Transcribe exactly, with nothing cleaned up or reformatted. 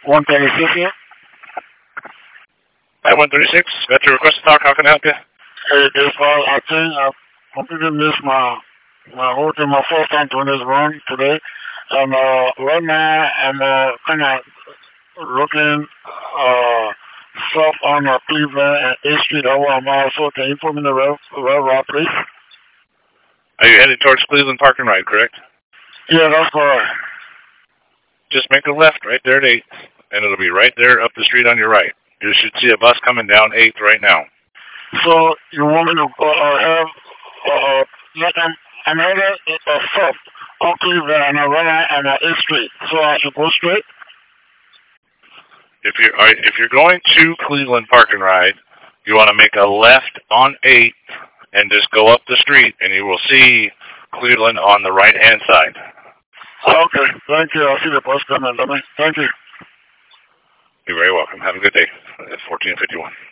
one thirty-six here. At one thirty-six, got your request to talk. How can I help you? Hey, this uh, I think I completely missed my my whole thing, my first time doing this run today, and uh, right now I'm uh, kind of looking uh south on uh, Cleveland and eighth Street. I want my so can you put me in the rail rail route, please? Are you headed towards Cleveland Park and Ride, correct? Yeah, that's correct. Just make a left right there at eighth, and it'll be right there up the street on your right. You should see a bus coming down eighth right now. So you want me to uh, have uh like an, another uh, south on Cleveland and a right and uh, eighth Street, so I should go straight? If you're if you're going to Cleveland Park and Ride, you want to make a left on eighth and just go up the street, and you will see Cleveland on the right-hand side. Okay, thank you. I'll see the bus coming. Thank you. You're very welcome. Have a good day. fourteen fifty-one.